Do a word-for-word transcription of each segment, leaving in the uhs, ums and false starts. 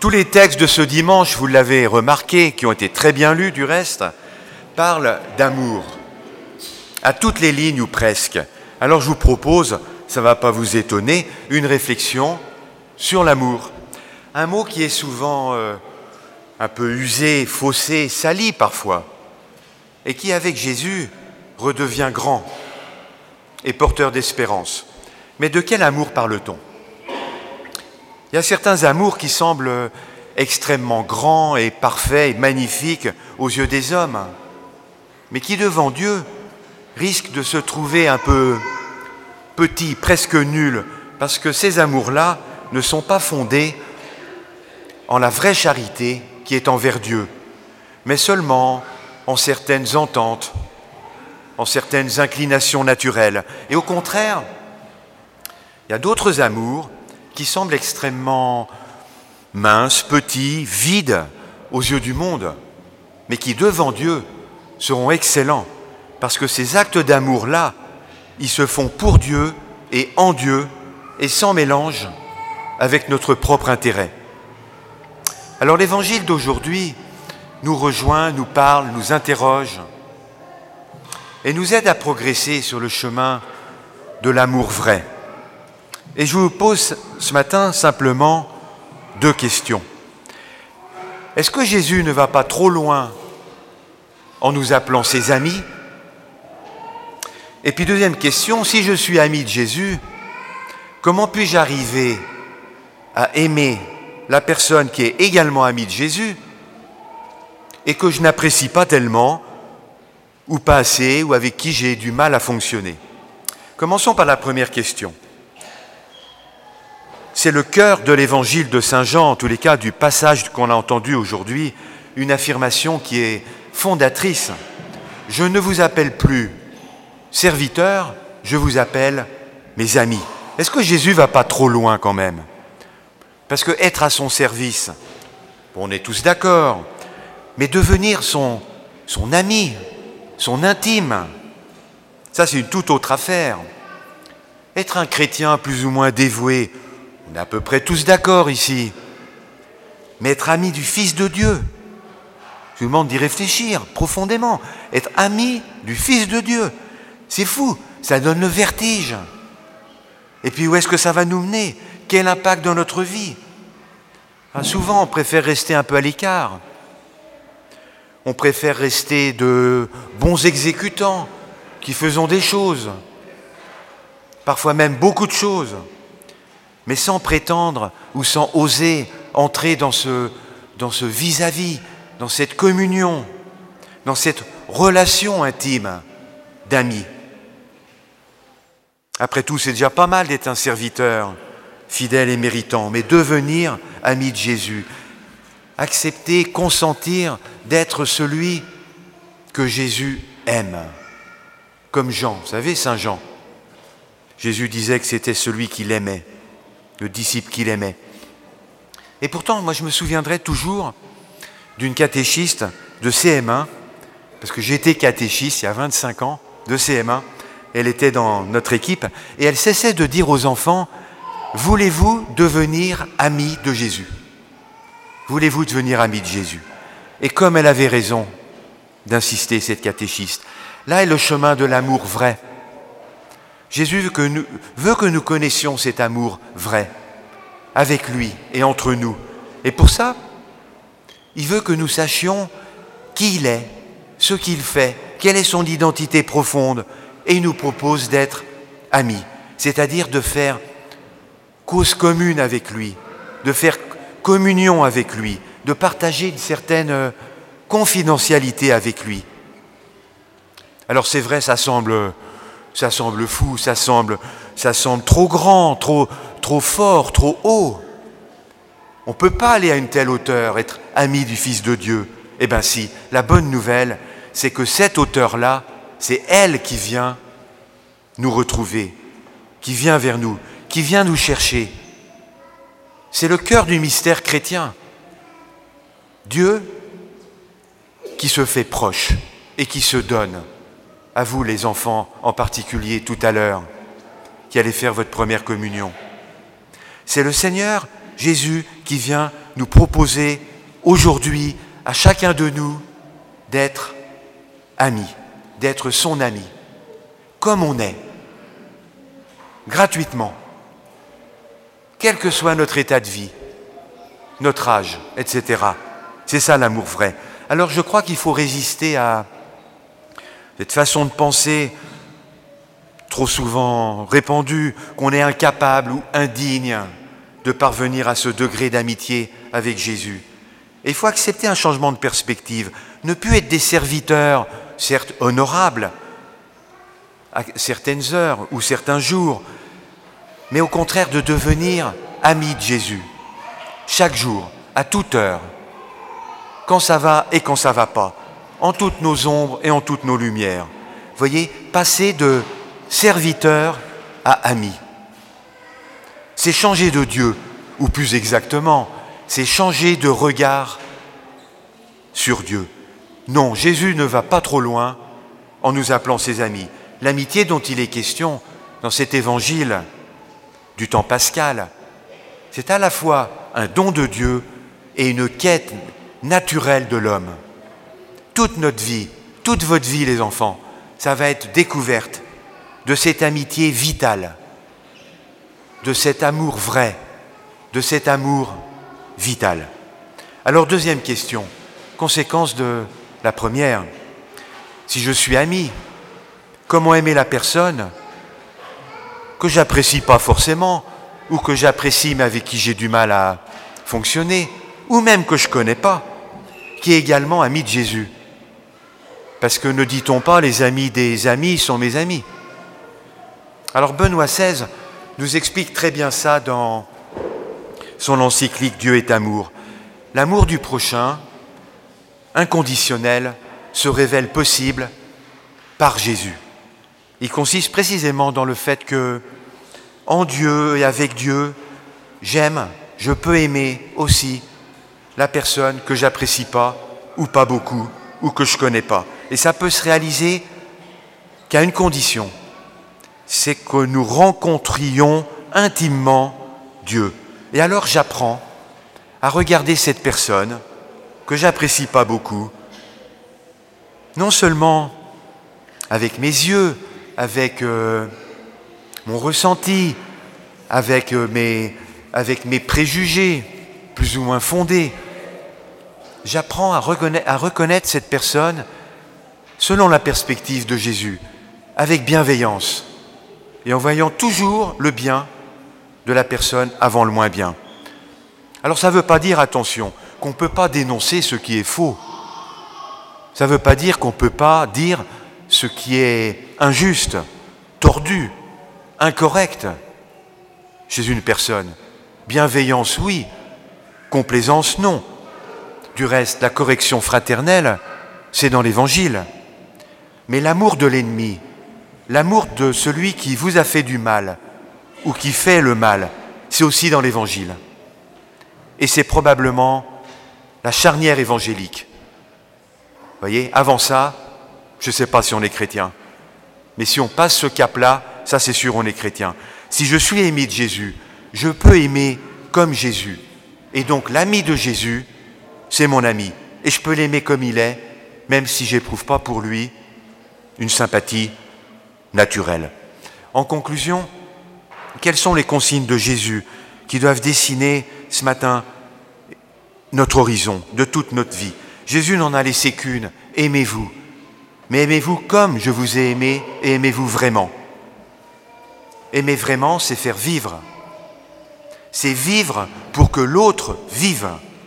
Tous les textes de ce dimanche, vous l'avez remarqué, qui ont été très bien lus du reste, parlent d'amour, à toutes les lignes ou presque. Alors je vous propose, ça ne va pas vous étonner, une réflexion sur l'amour. Un mot qui est souvent euh, un peu usé, faussé, sali parfois, et qui avec Jésus redevient grand et porteur d'espérance. Mais de quel amour parle-t-on ? Il y a certains amours qui semblent extrêmement grands et parfaits et magnifiques aux yeux des hommes, mais qui devant Dieu risquent de se trouver un peu petits, presque nuls, parce que ces amours-là ne sont pas fondés en la vraie charité qui est envers Dieu, mais seulement en certaines ententes, en certaines inclinations naturelles. Et au contraire, il y a d'autres amours qui semblent extrêmement minces, petits, vides aux yeux du monde, mais qui devant Dieu seront excellents, parce que ces actes d'amour-là, ils se font pour Dieu et en Dieu, et sans mélange avec notre propre intérêt. Alors l'évangile d'aujourd'hui nous rejoint, nous parle, nous interroge, et nous aide à progresser sur le chemin de l'amour vrai. Et je vous pose ce matin simplement deux questions. Est-ce que Jésus ne va pas trop loin en nous appelant ses amis ? Et puis deuxième question, si je suis ami de Jésus, comment puis-je arriver à aimer la personne qui est également amie de Jésus et que je n'apprécie pas tellement, ou pas assez, ou avec qui j'ai du mal à fonctionner ? Commençons par la première question. C'est le cœur de l'évangile de Saint Jean, en tous les cas du passage qu'on a entendu aujourd'hui, une affirmation qui est fondatrice. Je ne vous appelle plus serviteurs, je vous appelle mes amis. Est-ce que Jésus ne va pas trop loin quand même ? Parce que être à son service, bon, on est tous d'accord, mais devenir son, son ami, son intime, ça c'est une toute autre affaire. Être un chrétien plus ou moins dévoué, on est à peu près tous d'accord ici. Mais être ami du Fils de Dieu, je vous demande d'y réfléchir profondément. Être ami du Fils de Dieu, c'est fou, ça donne le vertige. Et puis où est-ce que ça va nous mener ? Quel impact dans notre vie ? Ah, souvent, on préfère rester un peu à l'écart. On préfère rester de bons exécutants qui faisons des choses, parfois même beaucoup de choses, mais sans prétendre ou sans oser entrer dans ce, dans ce vis-à-vis, dans cette communion, dans cette relation intime d'amis. Après tout, c'est déjà pas mal d'être un serviteur fidèle et méritant, mais devenir ami de Jésus, accepter, consentir d'être celui que Jésus aime, comme Jean, vous savez, Saint Jean. Jésus disait que c'était celui qu'il aimait, le disciple qu'il aimait. Et pourtant, moi je me souviendrai toujours d'une catéchiste de C M un, parce que j'étais catéchiste il y a vingt-cinq ans, de C M un, elle était dans notre équipe, et elle cessait de dire aux enfants, « Voulez-vous devenir amis de Jésus ? Voulez-vous devenir amis de Jésus ?» Et comme elle avait raison d'insister, cette catéchiste, là est le chemin de l'amour vrai. Jésus veut que nous, veut que nous connaissions cet amour vrai, avec lui et entre nous. Et pour ça, il veut que nous sachions qui il est, ce qu'il fait, quelle est son identité profonde, et il nous propose d'être amis, c'est-à-dire de faire cause commune avec lui, de faire communion avec lui, de partager une certaine confidentialité avec lui. Alors c'est vrai, ça semble, ça semble fou, ça semble, ça semble trop grand, trop, trop fort, trop haut. On ne peut pas aller à une telle hauteur, être ami du Fils de Dieu. Eh bien si, la bonne nouvelle, c'est que cette hauteur-là, c'est elle qui vient nous retrouver, qui vient vers nous, qui vient nous chercher. C'est le cœur du mystère chrétien. Dieu qui se fait proche et qui se donne. À vous les enfants en particulier tout à l'heure, qui allez faire votre première communion. C'est le Seigneur Jésus qui vient nous proposer aujourd'hui à chacun de nous d'être ami, d'être son ami, comme on est, gratuitement, quel que soit notre état de vie, notre âge, et cetera. C'est ça l'amour vrai. Alors je crois qu'il faut résister à cette façon de penser trop souvent répandue, qu'on est incapable ou indigne de parvenir à ce degré d'amitié avec Jésus. Et il faut accepter un changement de perspective, ne plus être des serviteurs, certes honorables, à certaines heures ou certains jours, mais au contraire de devenir amis de Jésus, chaque jour, à toute heure, quand ça va et quand ça ne va pas, en toutes nos ombres et en toutes nos lumières. Vous voyez, passer de serviteur à ami. C'est changer de Dieu, ou plus exactement, c'est changer de regard sur Dieu. Non, Jésus ne va pas trop loin en nous appelant ses amis. L'amitié dont il est question dans cet évangile du temps pascal, c'est à la fois un don de Dieu et une quête naturelle de l'homme. Toute notre vie, toute votre vie les enfants, ça va être découverte de cette amitié vitale, de cet amour vrai, de cet amour vital. Alors deuxième question, conséquence de la première, si je suis ami, comment aimer la personne que j'apprécie pas forcément, ou que j'apprécie mais avec qui j'ai du mal à fonctionner, ou même que je connais pas, qui est également ami de Jésus. Parce que ne dit-on pas les amis des amis sont mes amis. Alors Benoît seize nous explique très bien ça dans son encyclique Dieu est amour. L'amour du prochain, inconditionnel, se révèle possible par Jésus. Il consiste précisément dans le fait que, en Dieu et avec Dieu, j'aime, je peux aimer aussi la personne que j'apprécie pas, ou pas beaucoup, ou que je connais pas. Et ça peut se réaliser qu'à une condition, c'est que nous rencontrions intimement Dieu. Et alors j'apprends à regarder cette personne que j'apprécie pas beaucoup, non seulement avec mes yeux, avec euh, mon ressenti, avec, euh, mes, avec mes préjugés plus ou moins fondés. J'apprends à reconnaître, à reconnaître cette personne selon la perspective de Jésus, avec bienveillance, et en voyant toujours le bien de la personne avant le moins bien. Alors ça ne veut pas dire, attention, qu'on ne peut pas dénoncer ce qui est faux. Ça ne veut pas dire qu'on ne peut pas dire ce qui est injuste, tordu, incorrect chez une personne. Bienveillance, oui. Complaisance, non. Du reste, la correction fraternelle, c'est dans l'Évangile. Mais l'amour de l'ennemi, l'amour de celui qui vous a fait du mal ou qui fait le mal, c'est aussi dans l'Évangile. Et c'est probablement la charnière évangélique. Vous voyez, avant ça, je ne sais pas si on est chrétien. Mais si on passe ce cap-là, ça c'est sûr, on est chrétien. Si je suis aimé de Jésus, je peux aimer comme Jésus. Et donc l'ami de Jésus, c'est mon ami. Et je peux l'aimer comme il est, même si je n'éprouve pas pour lui une sympathie naturelle. En conclusion, quelles sont les consignes de Jésus qui doivent dessiner ce matin notre horizon de toute notre vie? Jésus n'en a laissé qu'une, aimez-vous. Mais aimez-vous comme je vous ai aimé et aimez-vous vraiment. Aimer vraiment, c'est faire vivre. C'est vivre pour que l'autre vive.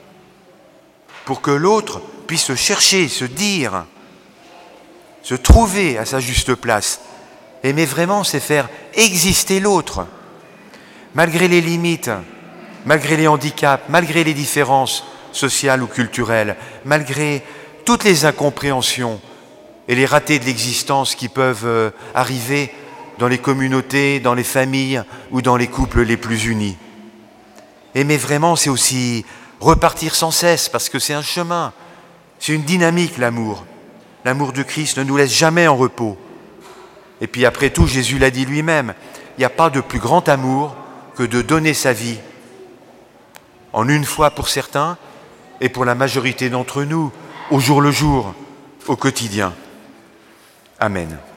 Pour que l'autre puisse se chercher, se dire, se trouver à sa juste place. Aimer vraiment, c'est faire exister l'autre. Malgré les limites, malgré les handicaps, malgré les différences sociales ou culturelles, malgré toutes les incompréhensions et les ratés de l'existence qui peuvent euh, arriver dans les communautés, dans les familles ou dans les couples les plus unis. Aimer vraiment, c'est aussi repartir sans cesse, parce que c'est un chemin, c'est une dynamique, l'amour. L'amour de Christ ne nous laisse jamais en repos. Et puis après tout, Jésus l'a dit lui-même, il n'y a pas de plus grand amour que de donner sa vie en une fois pour certains et pour la majorité d'entre nous, au jour le jour, au quotidien. Amen.